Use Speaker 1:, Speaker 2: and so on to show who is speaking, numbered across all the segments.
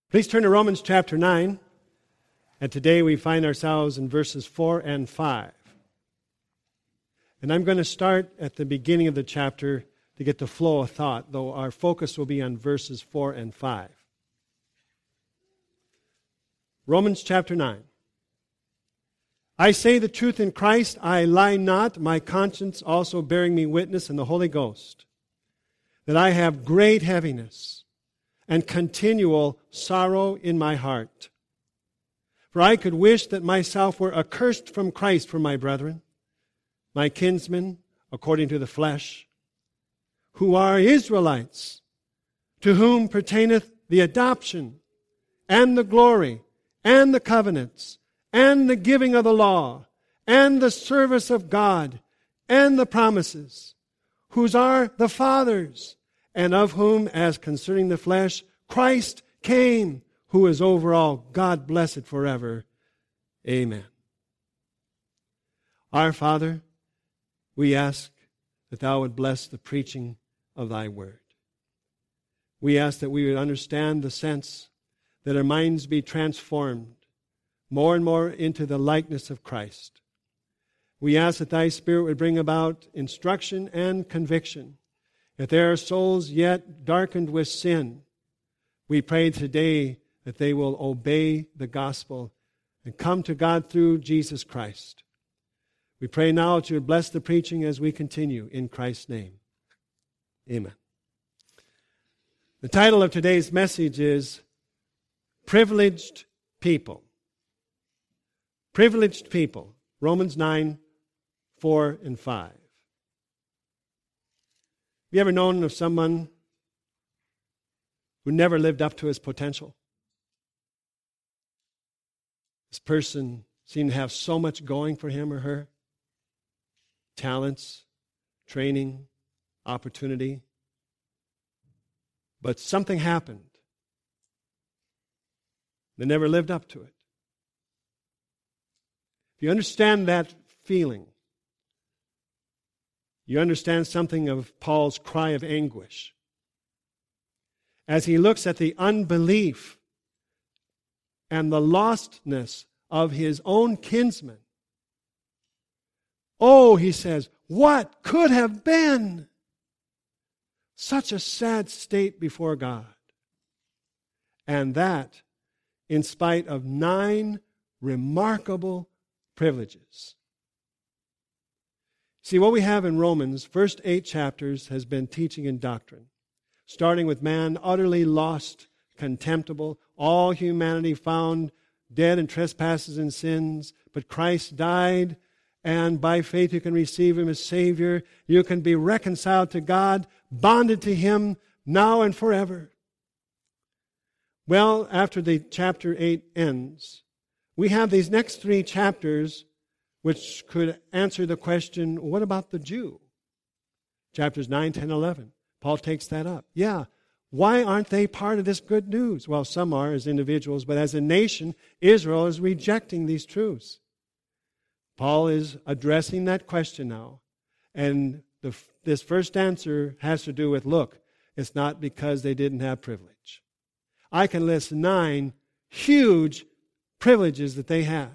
Speaker 1: Please turn to Romans chapter 9, and today we find ourselves in verses 4 and 5. And I'm going to start at the beginning of the chapter to get the flow of thought, though our focus will be on verses 4 and 5. Romans chapter 9. I say the truth in Christ, I lie not, my conscience also bearing me witness in the Holy Ghost, that I have great heaviness and continual sorrow in my heart. For I could wish that myself were accursed from Christ for my brethren, my kinsmen according to the flesh, who are Israelites, to whom pertaineth the adoption, and the glory, and the covenants, and the giving of the law, and the service of God, and the promises, whose are the fathers, and of whom, as concerning the flesh, Christ came, who is over all, God blessed forever. Amen. Our Father, we ask that Thou would bless the preaching of Thy word. We ask that we would understand the sense, that our minds be transformed more and more into the likeness of Christ. We ask that Thy Spirit would bring about instruction and conviction. If there are souls yet darkened with sin, we pray today that they will obey the gospel and come to God through Jesus Christ. We pray now that You would bless the preaching as we continue in Christ's name. Amen. The title of today's message is Privileged People. Privileged People. Romans 9, 4 and 5. Have you ever known of someone who never lived up to his potential? This person seemed to have so much going for him or her. Talents, training, opportunity. But something happened. They never lived up to it. If you understand that feeling, you understand something of Paul's cry of anguish as he looks at the unbelief and the lostness of his own kinsmen. Oh, he says, what could have been? Such a sad state before God. And that in spite of 9 remarkable privileges. See, what we have in Romans, first 8 chapters, has been teaching and doctrine. Starting with man utterly lost, contemptible, all humanity found dead in trespasses and sins, but Christ died, and by faith you can receive Him as Savior. You can be reconciled to God, bonded to Him now and forever. Well, after the chapter 8 ends, we have these next 3 chapters which could answer the question, what about the Jew? Chapters 9, 10, 11. Paul takes that up. Yeah, why aren't they part of this good news? Well, some are as individuals, but as a nation, Israel is rejecting these truths. Paul is addressing that question now. And this first answer has to do with, look, it's not because they didn't have privilege. I can list 9 huge privileges that they had.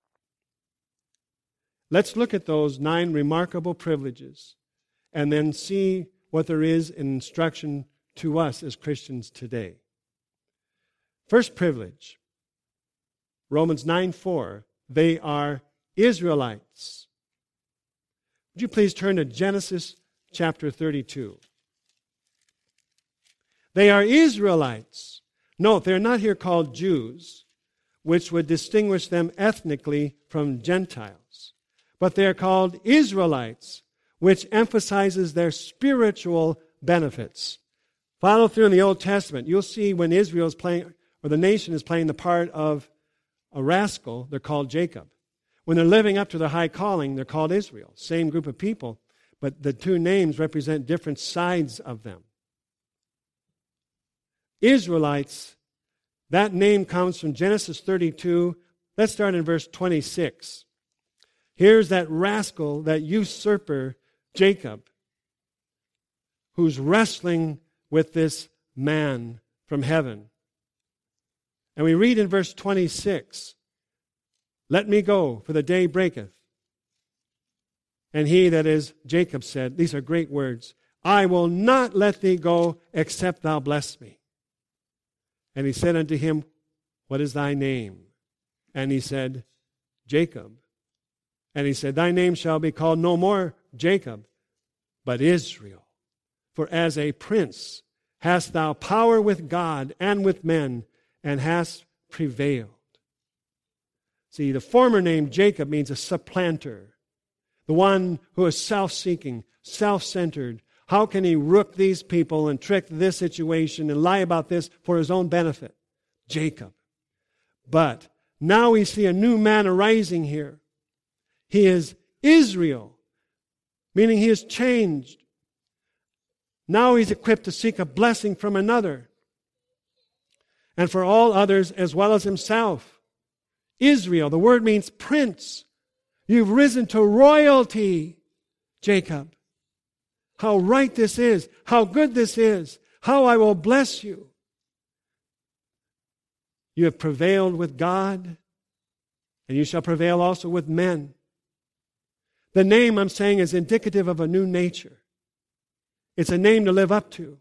Speaker 1: Let's look at those 9 remarkable privileges and then see what there is in instruction to us as Christians today. First privilege, Romans 9:4, they are Israelites. Would you please turn to Genesis chapter 32? They are Israelites. Note, they're not here called Jews, which would distinguish them ethnically from Gentiles. But they're called Israelites, which emphasizes their spiritual benefits. Follow through in the Old Testament. You'll see when Israel is playing, or the nation is playing the part of a rascal, they're called Jacob. When they're living up to their high calling, they're called Israel. Same group of people, but the 2 names represent different sides of them. Israelites, that name comes from Genesis 32. Let's start in verse 26. Here's that rascal, that usurper, Jacob, who's wrestling with this man from heaven. And we read in verse 26, "Let me go, for the day breaketh. And he," that is Jacob, "said," these are great words, "I will not let thee go, except thou bless me. And he said unto him, What is thy name? And he said, Jacob. And he said, Thy name shall be called no more Jacob, but Israel. For as a prince hast thou power with God and with men, and hast prevailed." See, the former name Jacob means a supplanter, the one who is self-seeking, self-centered. How can he rook these people and trick this situation and lie about this for his own benefit? Jacob. But now we see a new man arising here. He is Israel, meaning he is changed. Now he's equipped to seek a blessing from another, and for all others as well as himself. Israel, the word means prince. You've risen to royalty, Jacob. How right this is, how good this is, how I will bless you. You have prevailed with God, and you shall prevail also with men. The name, I'm saying, is indicative of a new nature. It's a name to live up to.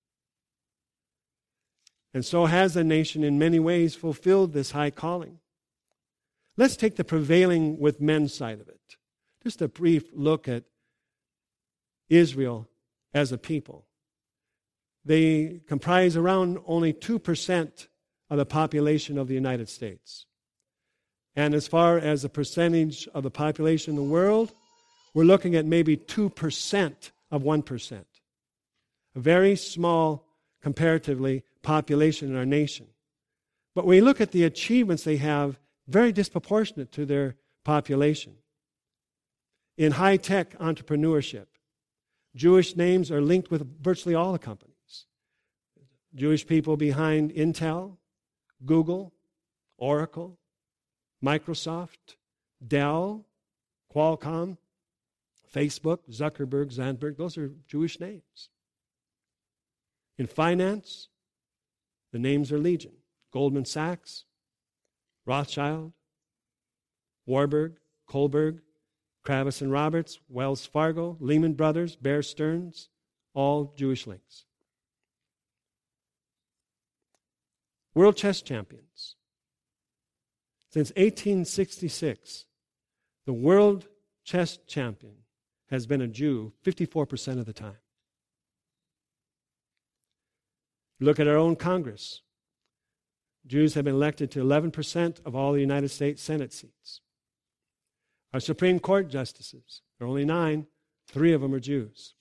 Speaker 1: And so has the nation in many ways fulfilled this high calling. Let's take the prevailing with men side of it. Just a brief look at Israel as a people. They comprise around only 2% of the population of the United States. And as far as the percentage of the population in the world, we're looking at maybe 2% of 1%. A very small, comparatively, population in our nation. But when we look at the achievements they have, very disproportionate to their population. In high-tech entrepreneurship, Jewish names are linked with virtually all the companies. Jewish people behind Intel, Google, Oracle, Microsoft, Dell, Qualcomm, Facebook, Zuckerberg, Zandberg, those are Jewish names. In finance, the names are legion. Goldman Sachs, Rothschild, Warburg, Kohlberg, Kravis and Roberts, Wells Fargo, Lehman Brothers, Bear Stearns, all Jewish links. World chess champions. Since 1866, the world chess champion has been a Jew 54% of the time. Look at our own Congress. Jews have been elected to 11% of all the United States Senate seats. Our Supreme Court justices, there are only 9, 3 of them are Jews.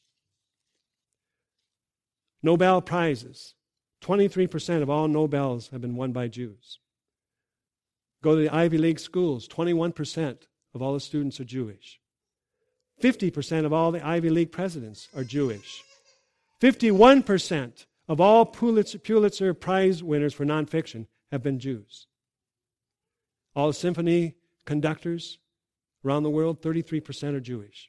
Speaker 1: Nobel Prizes, 23% of all Nobels have been won by Jews. Go to the Ivy League schools, 21% of all the students are Jewish. 50% of all the Ivy League presidents are Jewish. 51% of all Pulitzer Prize winners for nonfiction have been Jews. All symphony conductors around the world, 33% are Jewish.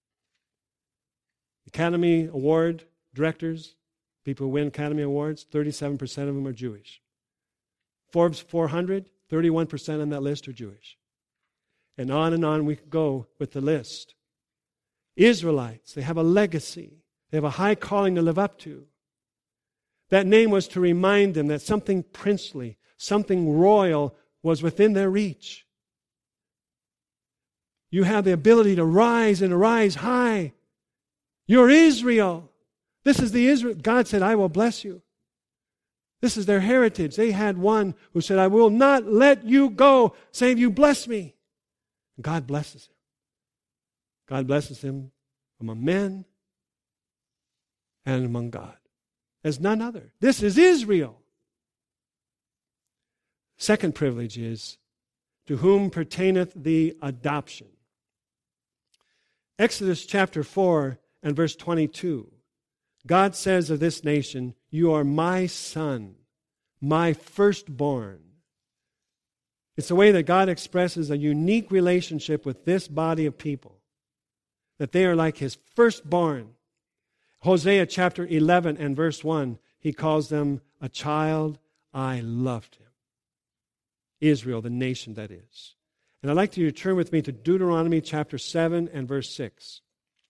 Speaker 1: Academy Award directors, people who win Academy Awards, 37% of them are Jewish. Forbes 400, 31% on that list are Jewish. And on we could go with the list. Israelites, they have a legacy. They have a high calling to live up to. That name was to remind them that something princely, something royal was within their reach. You have the ability to rise and rise high. You're Israel. This is the Israel. God said, I will bless you. This is their heritage. They had one who said, I will not let you go, save you bless me. And God blesses him. God blesses him among men and among God as none other. This is Israel. Second privilege is, to whom pertaineth the adoption. Exodus chapter 4 and verse 22. God says of this nation, you are my son, my firstborn. It's the way that God expresses a unique relationship with this body of people, that they are like his firstborn. Hosea chapter 11 and verse 1, he calls them a child I loved him. Israel, the nation that is. And I'd like you to turn with me to Deuteronomy chapter 7 and verse 6.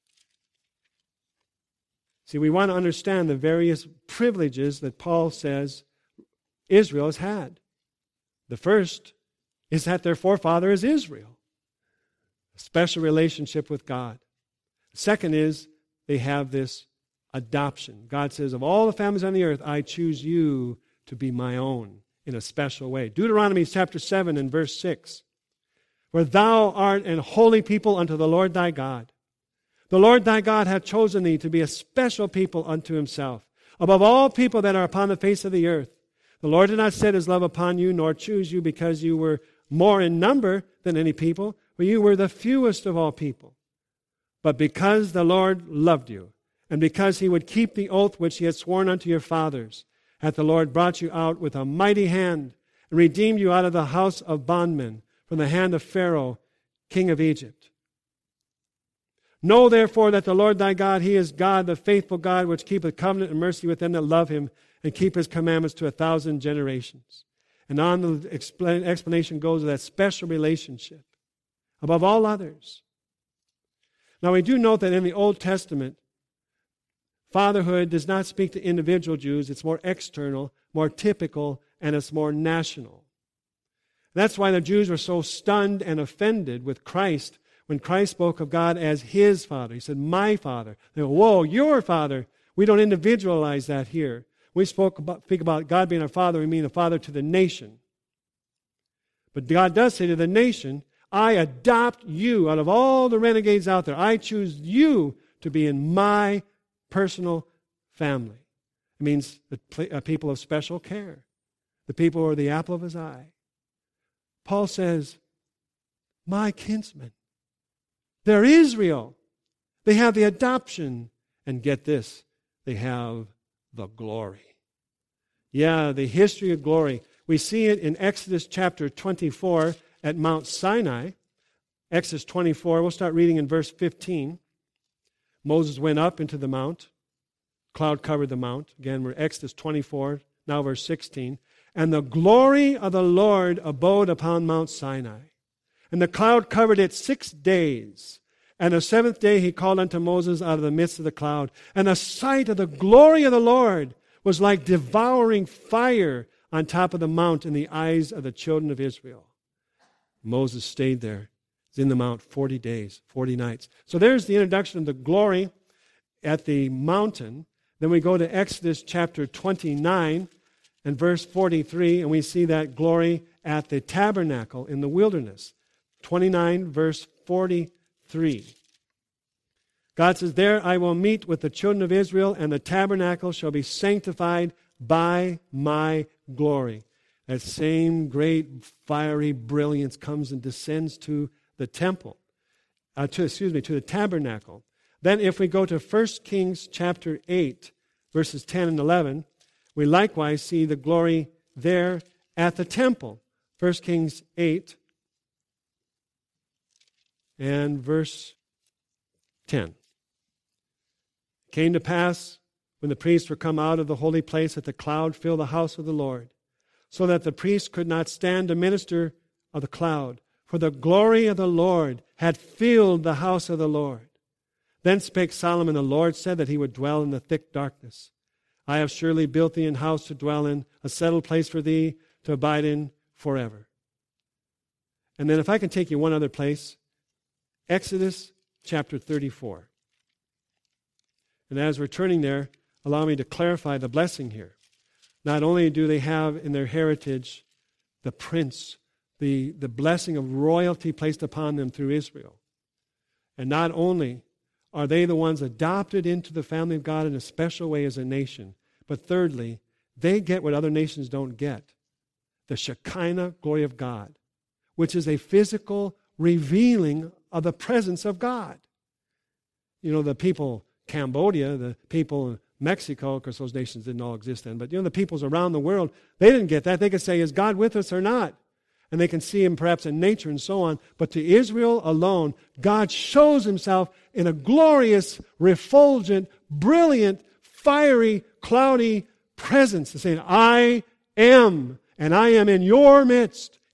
Speaker 1: See, we want to understand the various privileges that Paul says Israel has had. The first is that their forefather is Israel, a special relationship with God. The second is they have this adoption. God says, of all the families on the earth, I choose you to be my own in a special way. Deuteronomy chapter 7 and verse 6. For thou art an holy people unto the Lord thy God. The Lord thy God hath chosen thee to be a special people unto himself, above all people that are upon the face of the earth. The Lord did not set his love upon you, nor choose you because you were more in number than any people, for you were the fewest of all people. But because the Lord loved you, and because he would keep the oath which he had sworn unto your fathers, hath the Lord brought you out with a mighty hand, and redeemed you out of the house of bondmen, from the hand of Pharaoh, king of Egypt. Know therefore that the Lord thy God, he is God, the faithful God, which keepeth covenant and mercy with them that love him, and keep his commandments to 1,000 generations. And on the explanation goes of that special relationship, above all others. Now we do note that in the Old Testament, fatherhood does not speak to individual Jews. It's more external, more typical, and it's more national. That's why the Jews were so stunned and offended with Christ when Christ spoke of God as his Father. He said, my Father. They go, whoa, your Father. We don't individualize that here. We speak about God being our Father, we mean a Father to the nation. But God does say to the nation, I adopt you out of all the renegades out there. I choose you to be in my personal family. It means a people of special care. The people who are the apple of his eye. Paul says, my kinsmen. They're Israel. They have the adoption. And get this, they have the glory. Yeah, the history of glory. We see it in Exodus chapter 24 at Mount Sinai. Exodus 24, we'll start reading in verse 15. Moses went up into the mount. Cloud covered the mount. Again, we're Exodus 24, now verse 16. And the glory of the Lord abode upon Mount Sinai. And the cloud covered it 6 days. And the seventh day he called unto Moses out of the midst of the cloud. And the sight of the glory of the Lord was like devouring fire on top of the mount in the eyes of the children of Israel. Moses stayed there. He's in the mount 40 days, 40 nights. So there's the introduction of the glory at the mountain. Then we go to Exodus chapter 29 and verse 43, and we see that glory at the tabernacle in the wilderness. 29 verse 43. God says, there I will meet with the children of Israel, and the tabernacle shall be sanctified by my glory. That same great fiery brilliance comes and descends to the temple, to the tabernacle. Then if we go to 1 Kings chapter 8, verses 10 and 11, we likewise see the glory there at the temple. 1 Kings 8 and verse 10. It came to pass, when the priests were come out of the holy place, that the cloud filled the house of the Lord, so that the priests could not stand to minister of the cloud, for the glory of the Lord had filled the house of the Lord. Then spake Solomon, the Lord said that he would dwell in the thick darkness. I have surely built thee an house to dwell in, a settled place for thee to abide in forever. And then if I can take you one other place, Exodus chapter 34. And as we're turning there, allow me to clarify the blessing here. Not only do they have in their heritage the prince, the blessing of royalty placed upon them through Israel. And not only are they the ones adopted into the family of God in a special way as a nation, but thirdly, they get what other nations don't get. The Shekinah glory of God, which is a physical revealing of the presence of God. You know, the people Cambodia, the people in Mexico, because those nations didn't all exist then, but the peoples around the world, they didn't get that. They could say, is God with us or not? And they can see him perhaps in nature and so on. But to Israel alone, God shows himself in a glorious, refulgent, brilliant, fiery, cloudy presence, saying, I am, and I am in your midst.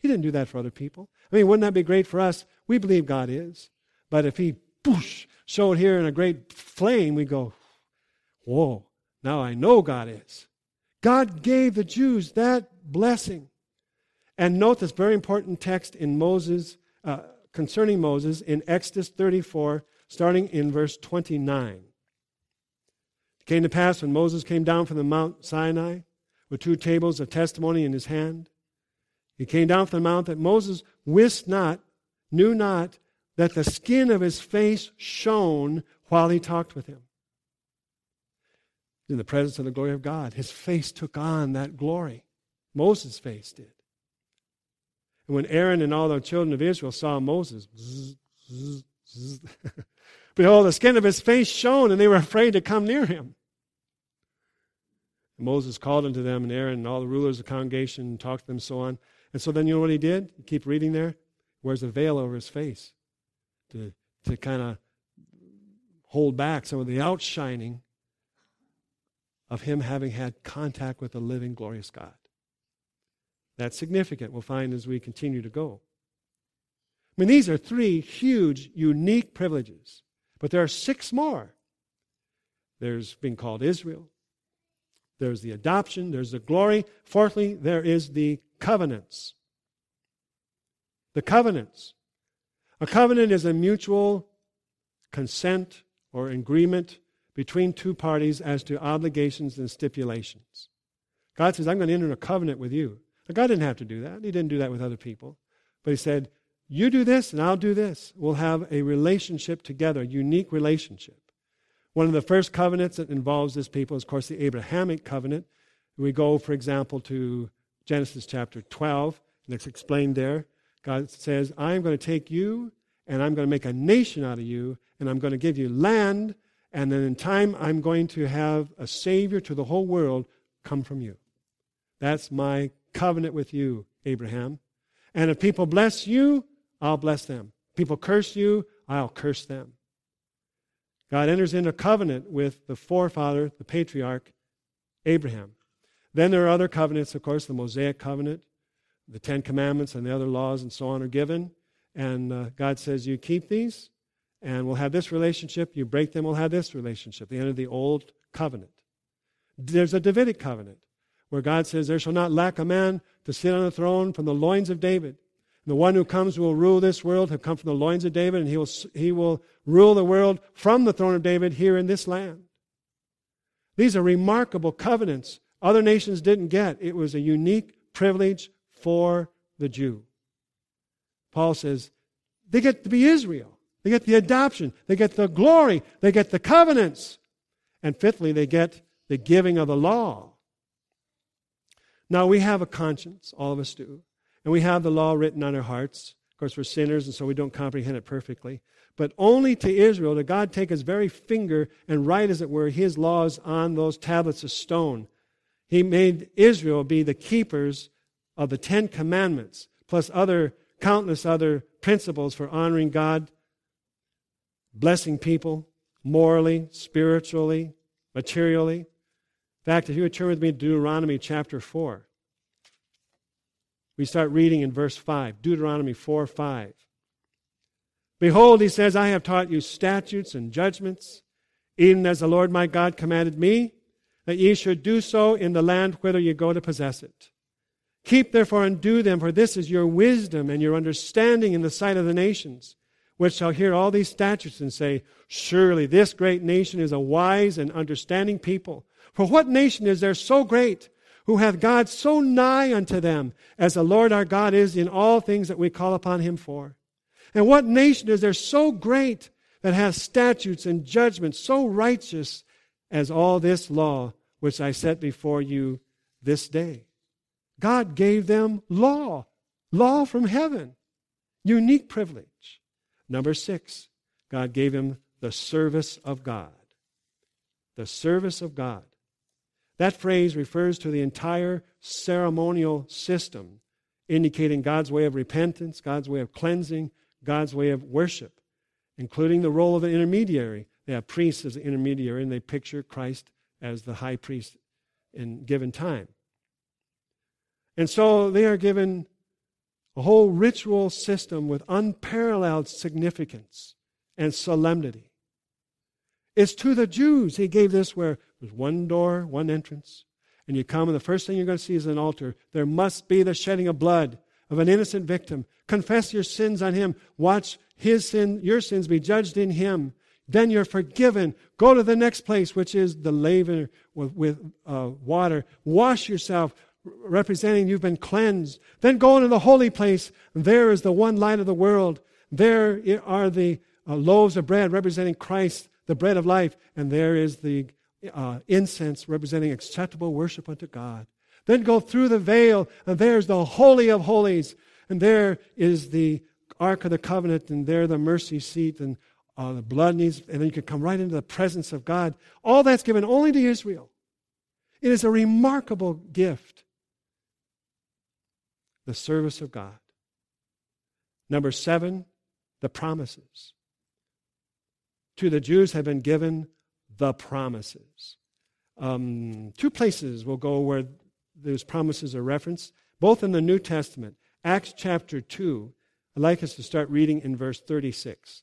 Speaker 1: He didn't do that for other people. I mean, wouldn't that be great for us? We believe God is. But if he, boosh, showed here in a great flame, we go, whoa, now I know God is. God gave the Jews that blessing. And note this very important text in Moses, concerning Moses in Exodus 34, starting in verse 29. It came to pass when Moses came down from the Mount Sinai with 2 tables of testimony in his hand. He came down from the mount that Moses knew not that the skin of his face shone while he talked with him. In the presence of the glory of God, his face took on that glory. Moses' face did. And when Aaron and all the children of Israel saw Moses, behold, the skin of his face shone, and they were afraid to come near him. And Moses called unto them, and Aaron and all the rulers of the congregation, and talked to them, so on. And so then you know what he did? You keep reading there. Wears a veil over his face to kind of hold back some of the outshining of him having had contact with the living, glorious God. That's significant, we'll find as we continue to go. I mean, these are 3 huge, unique privileges. But there are 6 more. There's being called Israel. There's the adoption. There's the glory. Fourthly, there is the covenants. The covenants. A covenant is a mutual consent or agreement between 2 parties as to obligations and stipulations. God says, I'm going to enter a covenant with you. Now, God didn't have to do that. He didn't do that with other people. But he said, you do this and I'll do this. We'll have a relationship together, a unique relationship. One of the first covenants that involves this people is, of course, the Abrahamic covenant. We go, for example, to Genesis chapter 12, and it's explained there. God says, I'm going to take you, and I'm going to make a nation out of you, and I'm going to give you land, and then in time I'm going to have a Savior to the whole world come from you. That's my covenant with you, Abraham. And if people bless you, I'll bless them. People curse you, I'll curse them. God enters into a covenant with the forefather, the patriarch, Abraham. Then there are other covenants, of course, the Mosaic covenant, the 10 Commandments and the other laws and so on are given. And God says, you keep these, and we'll have this relationship. You break them, we'll have this relationship. The end of the old covenant. There's a Davidic covenant, where God says, there shall not lack a man to sit on the throne from the loins of David. And the one who comes will rule this world, have come from the loins of David, and he will rule the world from the throne of David here in this land. These are remarkable covenants other nations didn't get. It was a unique privilege for the Jew. Paul says, they get to be Israel. They get the adoption. They get the glory. They get the covenants. And fifthly, they get the giving of the law. Now, we have a conscience, all of us do. And we have the law written on our hearts. Of course, we're sinners, and so we don't comprehend it perfectly. But only to Israel did God take his very finger and write, as it were, his laws on those tablets of stone. He made Israel be the keepers of the 10 Commandments, plus countless other principles for honoring God, blessing people, morally, spiritually, materially. In fact, if you would turn with me to Deuteronomy chapter 4. We start reading in verse 5, Deuteronomy 4:5. Behold, he says, I have taught you statutes and judgments, even as the Lord my God commanded me, that ye should do so in the land whither ye go to possess it. Keep therefore and do them, for this is your wisdom and your understanding in the sight of the nations, which shall hear all these statutes and say, surely this great nation is a wise and understanding people. For what nation is there so great, who hath God so nigh unto them, as the Lord our God is in all things that we call upon him for? And what nation is there so great, that hath statutes and judgments so righteous as all this law which I set before you this day? God gave them law from heaven, unique privilege. Number 6, God gave them the service of God. The service of God. That phrase refers to the entire ceremonial system, indicating God's way of repentance, God's way of cleansing, God's way of worship, including the role of an intermediary. They have priests as the intermediary, and they picture Christ as the high priest in given time. And so they are given A whole ritual system with unparalleled significance and solemnity. It's to the Jews he gave this, where there's one door, one entrance, and you come and the first thing you're going to see is an altar. There must be the shedding of blood of an innocent victim. Confess your sins on him. Watch your sins be judged in him. Then you're forgiven. Go to the next place, which is the laver with water. Wash yourself, representing you've been cleansed. Then go into the holy place. There is the one light of the world. There are the loaves of bread representing Christ, the bread of life. And there is the incense representing acceptable worship unto God. Then go through the veil, and there's the Holy of Holies. And there is the Ark of the Covenant, and there the mercy seat, and the blood needs, and then you can come right into the presence of God. All that's given only to Israel. It is a remarkable gift. The service of God. Number 7, the promises. To the Jews have been given the promises. 2 places we'll go where those promises are referenced, both in the New Testament. Acts chapter 2. I'd like us to start reading in verse 36.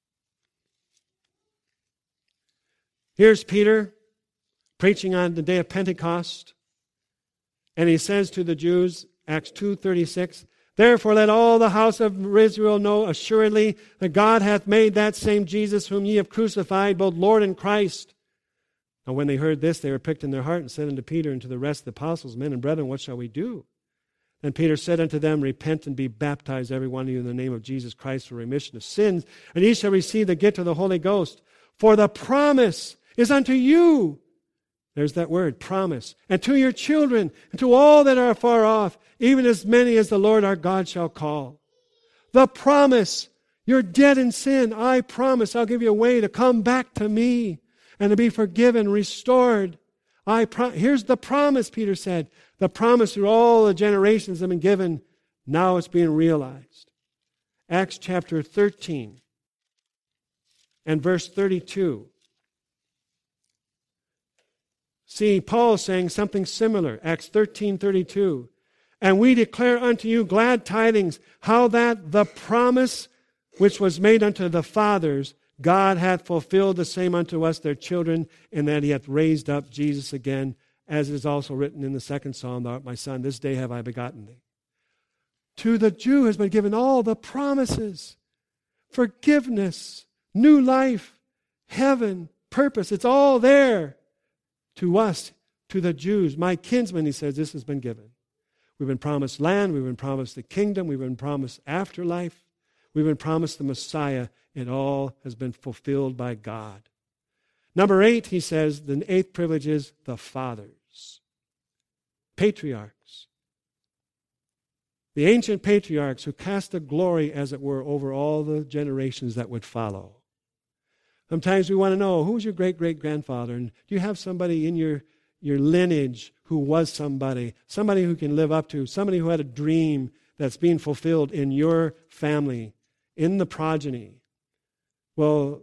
Speaker 1: Here's Peter preaching on the day of Pentecost, and he says to the Jews, Acts 2:36, "Therefore let all the house of Israel know assuredly that God hath made that same Jesus whom ye have crucified, both Lord and Christ." Now when they heard this, they were pricked in their heart, and said unto Peter and to the rest of the apostles, "Men and brethren, what shall we do?" And Peter said unto them, "Repent and be baptized, every one of you, in the name of Jesus Christ for remission of sins, and ye shall receive the gift of the Holy Ghost. For the promise is unto you." There's that word, promise. "And to your children, and to all that are far off, even as many as the Lord our God shall call." The promise. You're dead in sin. I promise I'll give you a way to come back to me and to be forgiven, restored. Here's the promise, Peter said. The promise through all the generations have been given. Now it's being realized. Acts chapter 13 and verse 32. See, Paul is saying something similar. Acts 13:32. "And we declare unto you glad tidings, how that the promise which was made unto the fathers, God hath fulfilled the same unto us, their children, and that he hath raised up Jesus again, as it is also written in the 2nd Psalm, Thou art my son, this day have I begotten thee." To the Jew has been given all the promises. Forgiveness, new life, heaven, purpose. It's all there. To us, to the Jews, my kinsmen, he says, this has been given. We've been promised land. We've been promised the kingdom. We've been promised afterlife. We've been promised the Messiah. It all has been fulfilled by God. Number 8, he says, the 8th privilege is the fathers. Patriarchs. The ancient patriarchs who cast a glory, as it were, over all the generations that would follow. Sometimes we want to know, who's your great-great-grandfather? And do you have somebody in your lineage who was somebody who can live up to, somebody who had a dream that's being fulfilled in your family, in the progeny? Well,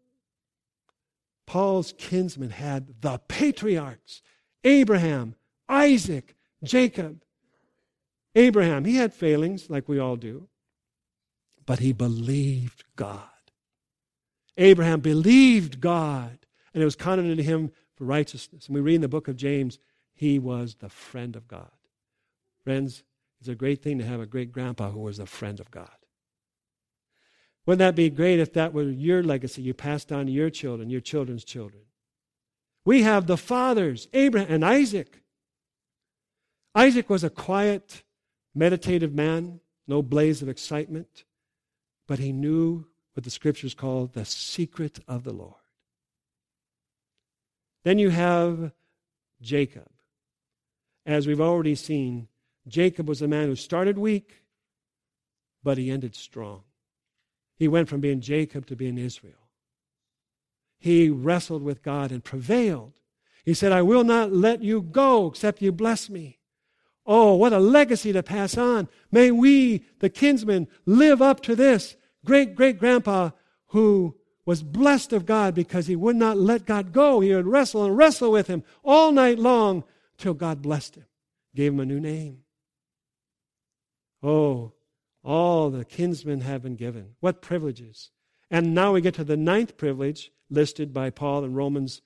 Speaker 1: Paul's kinsmen had the patriarchs, Abraham, Isaac, Jacob. Abraham, he had failings like we all do, but he believed God. Abraham believed God, and it was counted unto him for righteousness. And we read in the book of James, he was the friend of God. Friends, it's a great thing to have a great-grandpa who was a friend of God. Wouldn't that be great if that were your legacy you passed on to your children, your children's children? We have the fathers, Abraham and Isaac. Isaac was a quiet, meditative man, no blaze of excitement, but he knew what the Scriptures call the secret of the Lord. Then you have Jacob. As we've already seen, Jacob was a man who started weak, but he ended strong. He went from being Jacob to being Israel. He wrestled with God and prevailed. He said, "I will not let you go except you bless me." Oh, what a legacy to pass on. May we, the kinsmen, live up to this. Great-great-grandpa who was blessed of God because he would not let God go. He would wrestle and wrestle with him all night long till God blessed him, gave him a new name. Oh, All the kinsmen have been given. What privileges. And now we get to the 9th privilege listed by Paul in Romans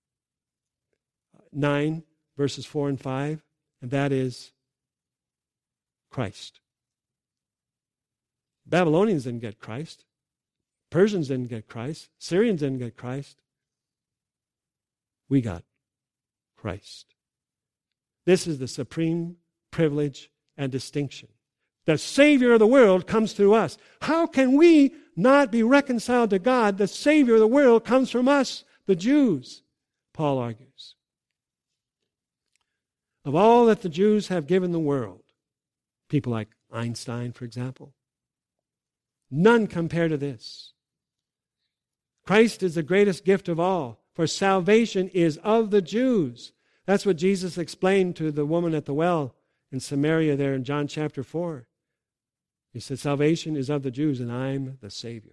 Speaker 1: 9, verses 4 and 5, and that is Christ. Babylonians didn't get Christ. Persians didn't get Christ. Syrians didn't get Christ. We got Christ. This is the supreme privilege and distinction. The Savior of the world comes through us. How can we not be reconciled to God? The Savior of the world comes from us, the Jews, Paul argues. Of all that the Jews have given the world, people like Einstein, for example, none compare to this. Christ is the greatest gift of all, for salvation is of the Jews. That's what Jesus explained to the woman at the well in Samaria there in John chapter 4. He said, salvation is of the Jews, and I'm the Savior.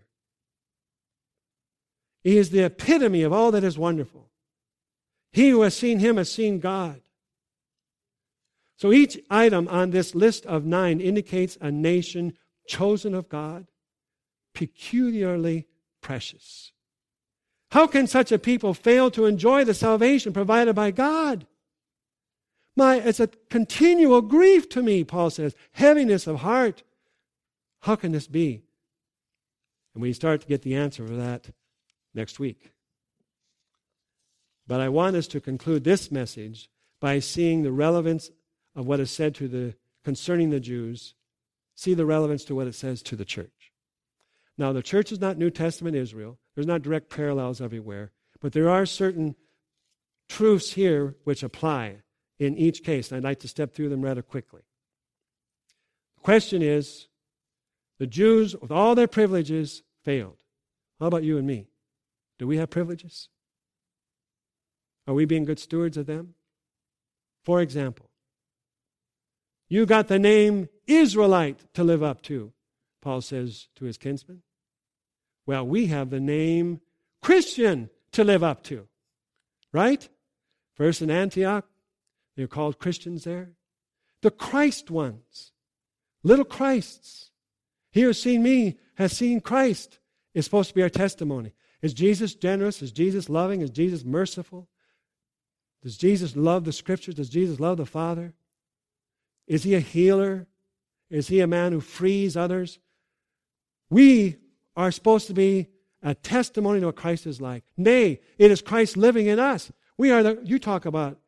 Speaker 1: He is the epitome of all that is wonderful. He who has seen him has seen God. So each item on this list of 9 indicates a nation chosen of God, peculiarly precious. How can such a people fail to enjoy the salvation provided by God? It's a continual grief to me, Paul says, heaviness of heart. How can this be? And we start to get the answer for that next week. But I want us to conclude this message by seeing the relevance of what is said concerning the Jews. See the relevance to what it says to the church. Now, the church is not New Testament Israel. There's not direct parallels everywhere. But there are certain truths here which apply in each case. And I'd like to step through them rather quickly. The question is, the Jews, with all their privileges, failed. How about you and me? Do we have privileges? Are we being good stewards of them? For example, you got the name Israelite to live up to, Paul says to his kinsmen. Well, we have the name Christian to live up to, right? First in Antioch, they're called Christians there. The Christ ones, little Christs. He who has seen me has seen Christ is supposed to be our testimony. Is Jesus generous? Is Jesus loving? Is Jesus merciful? Does Jesus love the Scriptures? Does Jesus love the Father? Is he a healer? Is he a man who frees others? We are supposed to be a testimony to what Christ is like. Nay, it is Christ living in us. We are you talk about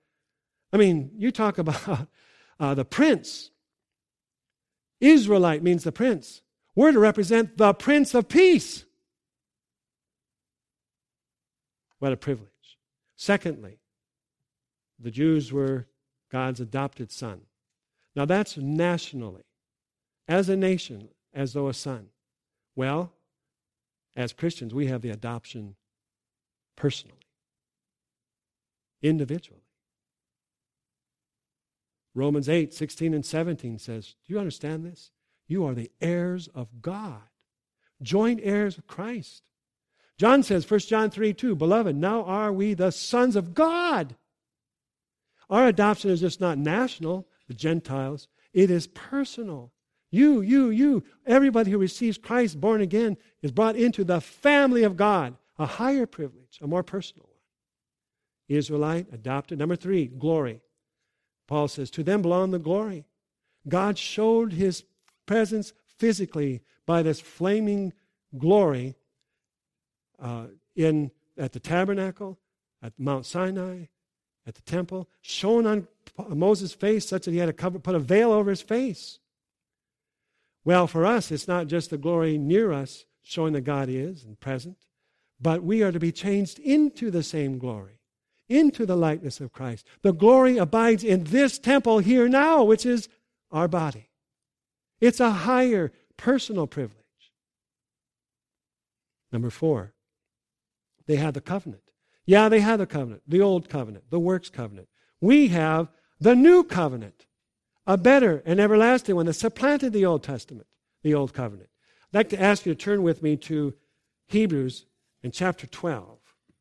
Speaker 1: the prince. Israelite means the prince. We're to represent the Prince of Peace. What a privilege. Secondly, the Jews were God's adopted son. Now that's nationally. As a nation, as though a son. Well, as Christians, we have the adoption personally, individually. Romans 8, 16 and 17 says, do you understand this? You are the heirs of God, joint heirs of Christ. John says, 1 John 3, 2, beloved, now are we the sons of God. Our adoption is just not national, the Gentiles. It is personal. You, everybody who receives Christ born again is brought into the family of God, a higher privilege, a more personal one. Israelite, adopted. Number 3, glory. Paul says, to them belong the glory. God showed his presence physically by this flaming glory at the tabernacle, at Mount Sinai, at the temple, shown on Moses' face such that he had to put a veil over his face. Well, for us, it's not just the glory near us showing that God is and present, but we are to be changed into the same glory, into the likeness of Christ. The glory abides in this temple here now, which is our body. It's a higher personal privilege. Number 4, they had the covenant. Yeah, they had the covenant, the old covenant, the works covenant. We have the new covenant, a better and everlasting one that supplanted the Old Testament, the old covenant. I'd like to ask you to turn with me to Hebrews in chapter 12.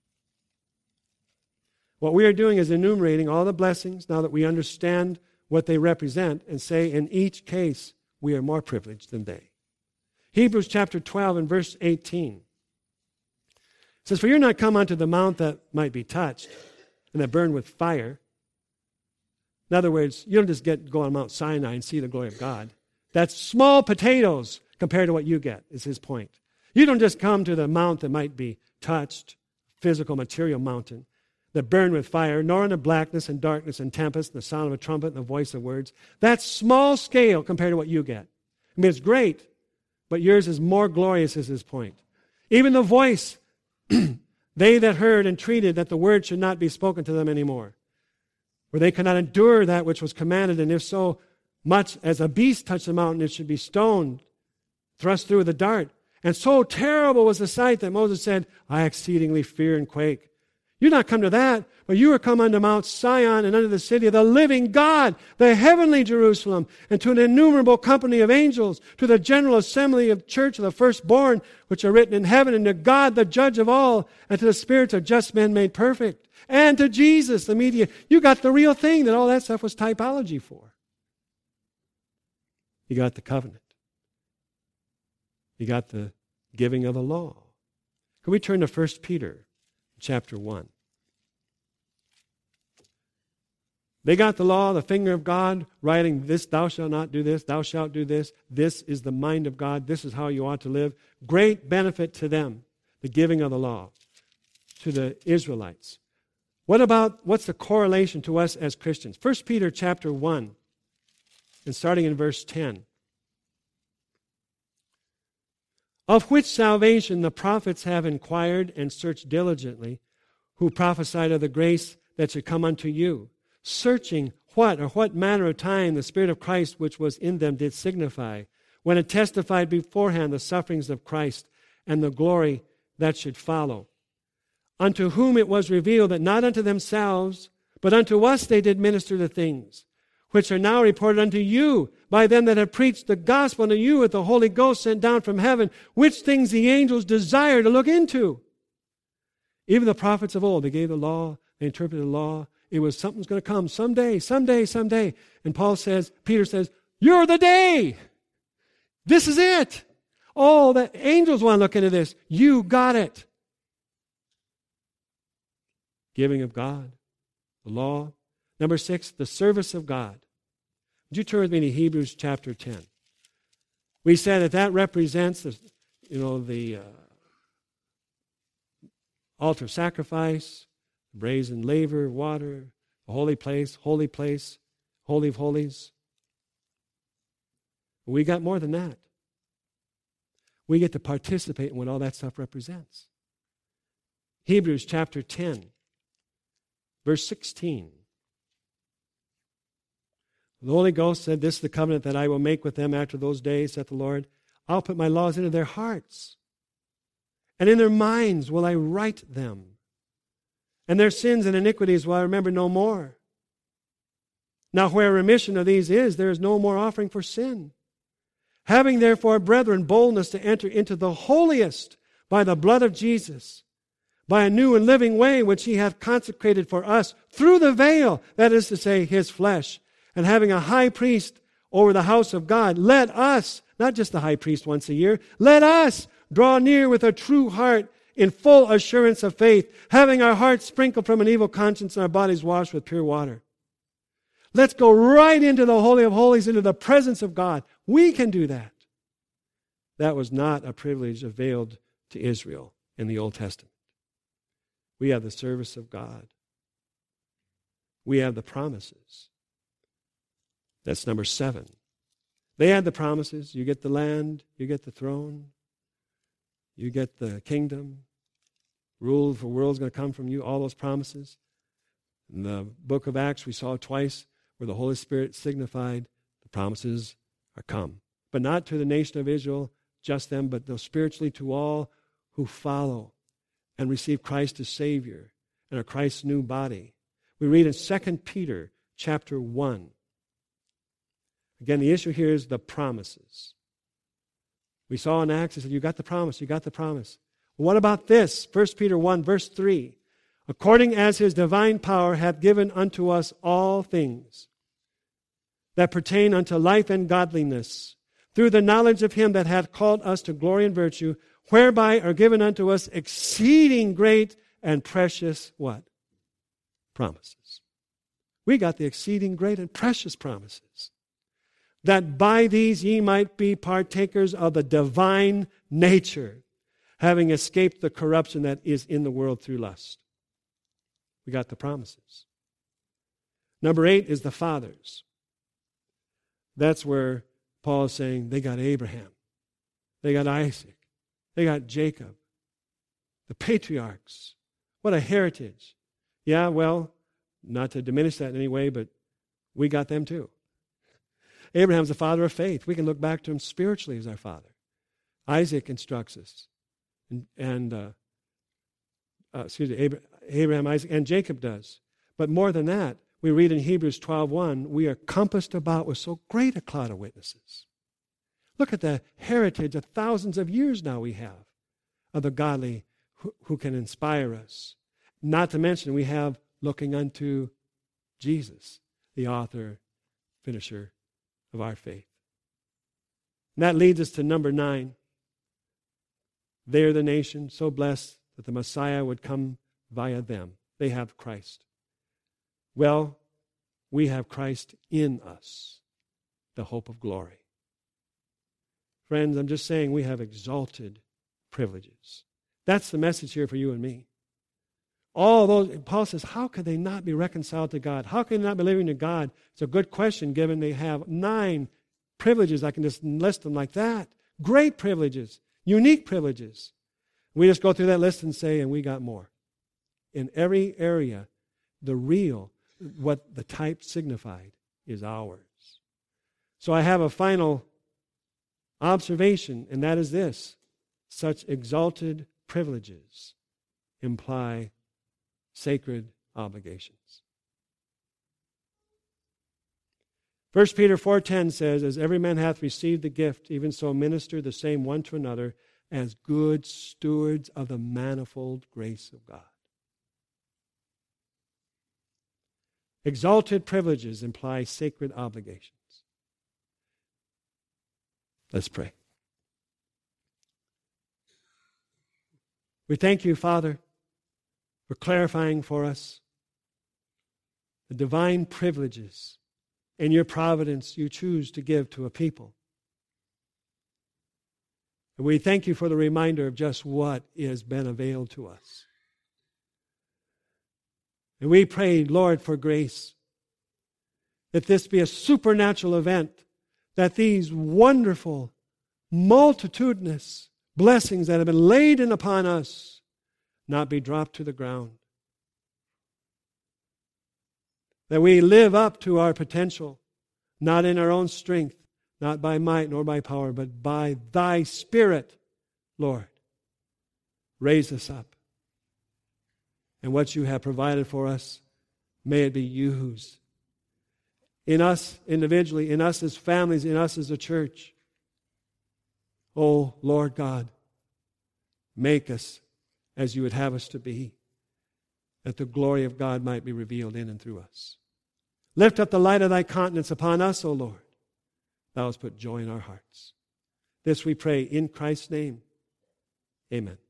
Speaker 1: What we are doing is enumerating all the blessings now that we understand what they represent and say in each case we are more privileged than they. Hebrews chapter 12 and verse 18 says, "For you're not come unto the mount that might be touched, and that burned with fire." In other words, you don't just go on Mount Sinai and see the glory of God. That's small potatoes compared to what you get, is his point. You don't just come to the mount that might be touched, physical, material mountain, that burned with fire, nor in the blackness and darkness and tempest, and the sound of a trumpet and the voice of words. That's small scale compared to what you get. I mean, it's great, but yours is more glorious, is his point. Even the voice, they that heard entreated that the word should not be spoken to them anymore, for they could not endure that which was commanded, and if so much as a beast touched the mountain, it should be stoned, thrust through with a dart. And so terrible was the sight that Moses said, "I exceedingly fear and quake." You're not come to that, but you are come unto Mount Sion and unto the city of the living God, the heavenly Jerusalem, and to an innumerable company of angels, to the general assembly of church of the firstborn, which are written in heaven, and to God, the judge of all, and to the spirits of just men made perfect, and to Jesus, the mediator. You got the real thing that all that stuff was typology for. You got the covenant. You got the giving of the law. Can we turn to 1 Peter chapter 1? They got the law, the finger of God, writing this, thou shalt not do this, thou shalt do this. This is the mind of God. This is how you ought to live. Great benefit to them, the giving of the law, to the Israelites. What's the correlation to us as Christians? 1 Peter chapter 1, and starting in verse 10. "Of which salvation the prophets have inquired and searched diligently, who prophesied of the grace that should come unto you, searching what manner of time the Spirit of Christ which was in them did signify, when it testified beforehand the sufferings of Christ and the glory that should follow. Unto whom it was revealed that not unto themselves, but unto us they did minister the things, which are now reported unto you by them that have preached the gospel unto you with the Holy Ghost sent down from heaven, which things the angels desire to look into." Even the prophets of old, they gave the law, they interpreted the law. It was something's going to come someday. And Peter says, you're the day. This is it. Oh, the angels want to look into this. You got it. Giving of God, the law. Number 6, the service of God. Would you turn with me to Hebrews chapter 10? We said that represents the altar sacrifice, brazen laver, water, the holy place, holy of holies. But we got more than that. We get to participate in what all that stuff represents. Hebrews chapter 10, verse 16. The Holy Ghost said, "This is the covenant that I will make with them after those days, saith the Lord. I'll put my laws into their hearts, and in their minds will I write them. And their sins and iniquities will I remember no more. Now where remission of these is, there is no more offering for sin. Having therefore, brethren, boldness to enter into the holiest by the blood of Jesus, by a new and living way which he hath consecrated for us through the veil, that is to say, his flesh. And having a high priest over the house of God, let us," not just the high priest once a year, "let us draw near with a true heart in full assurance of faith, having our hearts sprinkled from an evil conscience and our bodies washed with pure water." Let's go right into the Holy of Holies, into the presence of God. We can do that. That was not a privilege availed to Israel in the Old Testament. We have the service of God. We have the promises. That's number 7. They had the promises. You get the land, you get the throne, you get the kingdom, rule of the world is going to come from you, all those promises. In the book of Acts, we saw twice where the Holy Spirit signified the promises are come. But not to the nation of Israel, just them, but spiritually to all who follow and receive Christ as Savior and are Christ's new body. We read in 2 Peter chapter 1. Again, the issue here is the promises. We saw in Acts, it said, you got the promise, you got the promise. Well, what about this? 1 Peter 1, verse 3. "According as his divine power hath given unto us all things that pertain unto life and godliness, through the knowledge of him that hath called us to glory and virtue, whereby are given unto us exceeding great and precious what? Promises. We got the exceeding great and precious promises. That by these ye might be partakers of the divine nature, having escaped the corruption that is in the world through lust. We got the promises. Number 8 is the fathers. That's where Paul is saying they got Abraham, they got Isaac, they got Jacob, the patriarchs. What a heritage. Yeah, well, not to diminish that in any way, but we got them too. Abraham's the father of faith. We can look back to him spiritually as our father. Isaac instructs us. Abraham, Isaac, and Jacob does. But more than that, we read in Hebrews 12:1, we are compassed about with so great a cloud of witnesses. Look at the heritage of thousands of years now we have of the godly who can inspire us. Not to mention we have looking unto Jesus, the author, finisher of our faith. And that leads us to number 9. They're the nation so blessed that the Messiah would come via them. They have Christ. Well, we have Christ in us, the hope of glory. Friends, I'm just saying we have exalted privileges. That's the message here for you and me. All those, Paul says, how could they not be reconciled to God? How can they not be living to God? It's a good question given they have 9 privileges. I can just list them like that. Great privileges, unique privileges. We just go through that list and say, and we got more. In every area, the real, what the type signified, is ours. So I have a final observation, and that is this. Such exalted privileges imply sacred obligations. 1 Peter 4:10 says, as every man hath received the gift, even so minister the same one to another as good stewards of the manifold grace of God. Exalted privileges imply sacred obligations. Let's pray. We thank you, Father, for clarifying for us the divine privileges in your providence you choose to give to a people. And we thank you for the reminder of just what has been availed to us. And we pray, Lord, for grace, that this be a supernatural event, that these wonderful, multitudinous blessings that have been laid in upon us not be dropped to the ground. That we live up to our potential, not in our own strength, not by might nor by power, but by thy Spirit, Lord. Raise us up. And what you have provided for us, may it be used in us individually, in us as families, in us as a church. Oh, Lord God, make us as you would have us to be, that the glory of God might be revealed in and through us. Lift up the light of thy countenance upon us, O Lord. Thou hast put joy in our hearts. This we pray in Christ's name. Amen.